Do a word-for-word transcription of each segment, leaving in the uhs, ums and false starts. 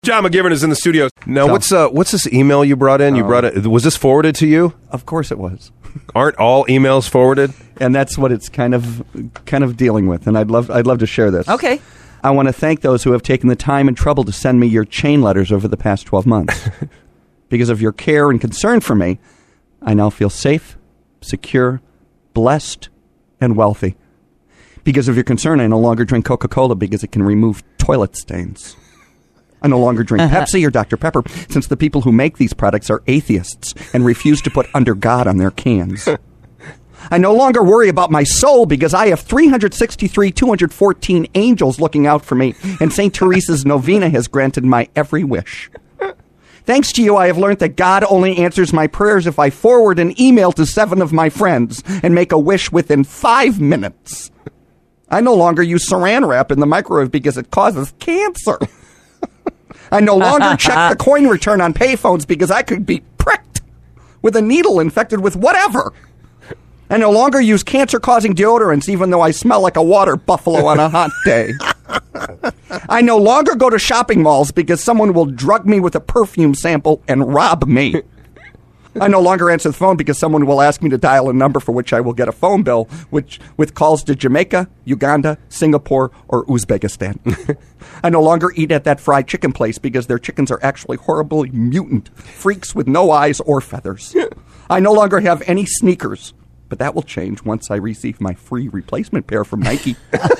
John McGivern is in the studio. Now, So- what's uh, what's this email you brought in? You Oh. brought it. Was this forwarded to you? Of course it was. Aren't all emails forwarded? And that's what it's kind of kind of dealing with. And I'd love I'd love to share this. Okay. I want to thank those who have taken the time and trouble to send me your chain letters over the past twelve months. Because of your care and concern for me, I now feel safe, secure, blessed, and wealthy. Because of your concern, I no longer drink Coca-Cola because it can remove toilet stains. I no longer drink Pepsi or Doctor Pepper since the people who make these products are atheists and refuse to put under God on their cans. I no longer worry about my soul because I have three hundred sixty-three, two hundred fourteen angels looking out for me, and Saint Teresa's novena has granted my every wish. Thanks to you, I have learned that God only answers my prayers if I forward an email to seven of my friends and make a wish within five minutes. I no longer use saran wrap in the microwave because it causes cancer. I no longer check the coin return on payphones because I could be pricked with a needle infected with whatever. I no longer use cancer-causing deodorants even though I smell like a water buffalo on a hot day. I no longer go to shopping malls because someone will drug me with a perfume sample and rob me. I no longer answer the phone because someone will ask me to dial a number for which I will get a phone bill, which with calls to Jamaica, Uganda, Singapore, or Uzbekistan. I no longer eat at that fried chicken place because their chickens are actually horribly mutant freaks with no eyes or feathers. I no longer have any sneakers, but that will change once I receive my free replacement pair from Nike.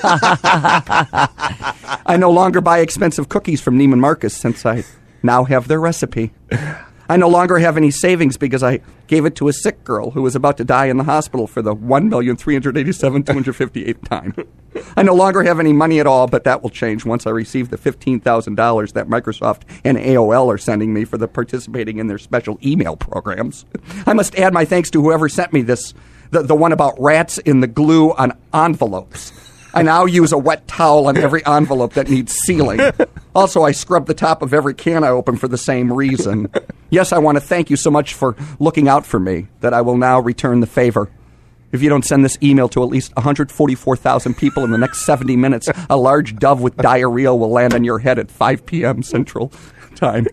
I no longer buy expensive cookies from Neiman Marcus since I now have their recipe. I no longer have any savings because I gave it to a sick girl who was about to die in the hospital for the one million three hundred eighty-seven thousand two hundred fifty-eighth time. I no longer have any money at all, but that will change once I receive the fifteen thousand dollars that Microsoft and A O L are sending me for the participating in their special email programs. I must add my thanks to whoever sent me this, the, the one about rats in the glue on envelopes. I now use a wet towel on every envelope that needs sealing. Also, I scrub the top of every can I open for the same reason. Yes, I want to thank you so much for looking out for me that I will now return the favor. If you don't send this email to at least one hundred forty-four thousand people in the next seventy minutes, a large dove with diarrhea will land on your head at five p.m. Central Time.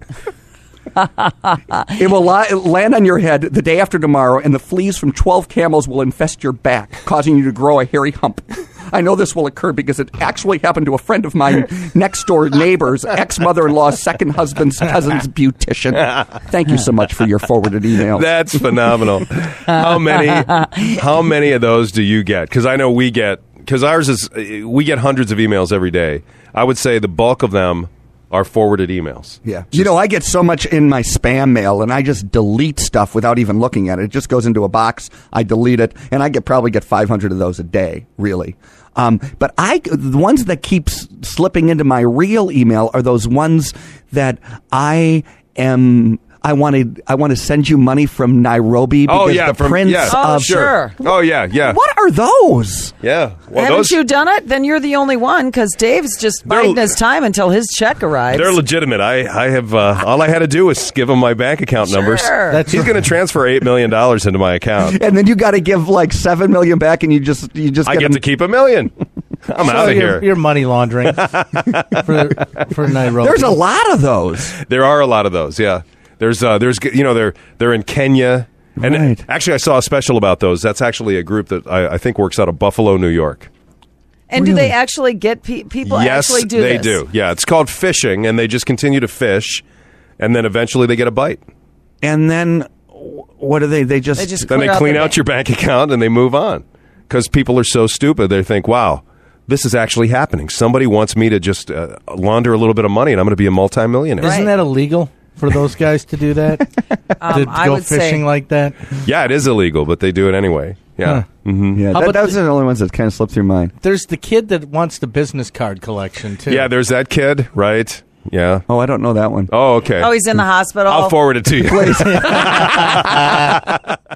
It will li- land on your head the day after tomorrow, and the fleas from twelve camels will infest your back, causing you to grow a hairy hump. I know this will occur because it actually happened to a friend of mine, next door neighbor's ex-mother-in-law's second husband's cousin's beautician. Thank you so much for your forwarded email. That's phenomenal. How many? How many of those do you get? Because I know we get. Because ours is we get hundreds of emails every day. I would say the bulk of them are forwarded emails. Yeah. You know, I get so much in my spam mail, and I just delete stuff without even looking at it. It just goes into a box. I delete it, and I get probably get five hundred of those a day, really. Um, but I, the ones that keep s- slipping into my real email are those ones that I am. I wanted. I want to send you money from Nairobi because Oh, yeah, the from- prince yeah. Oh, of sure. Oh yeah, yeah, What are those? yeah. Well, Haven't those you done it? Then you're the only one because Dave's just They're- biding his time until his check arrives. they're legitimate. I, I have uh, all I had to do was give him my bank account numbers. Sure. That's He's going to transfer eight million dollars into my account. And then you got to give like seven million back, and you just you just I get get them- to keep a million. I'm So out of you're, here. you're money laundering for for Nairobi. There's a lot of those. There are a lot of those. Yeah. There's uh, there's you know they're they're in Kenya. And Right. actually, I saw a special about those. That's actually a group that I, I think works out of Buffalo, New York. and do they actually get pe- people yes, actually do they this? do. Yeah, it's called fishing, and they just continue to fish, and then eventually they get a bite. And then what do they? They just They just Then they clear out clean their out bank. your bank account and they move on because people are so stupid. They think, "Wow, this is actually happening. Somebody wants me to just uh, launder a little bit of money, and I'm going to be a multimillionaire." Right. Isn't that illegal for those guys to do that? Um, to I go would say- fishing like that? Yeah, it is illegal, but they do it anyway. Yeah. Huh. hmm yeah. How That, about those are the only ones that kind of slip through mine. There's the kid that wants the business card collection too. Yeah, there's that kid, right? Yeah. Oh, I don't know that one. Oh, okay. Oh, he's in the hospital. I'll forward it to you. Please.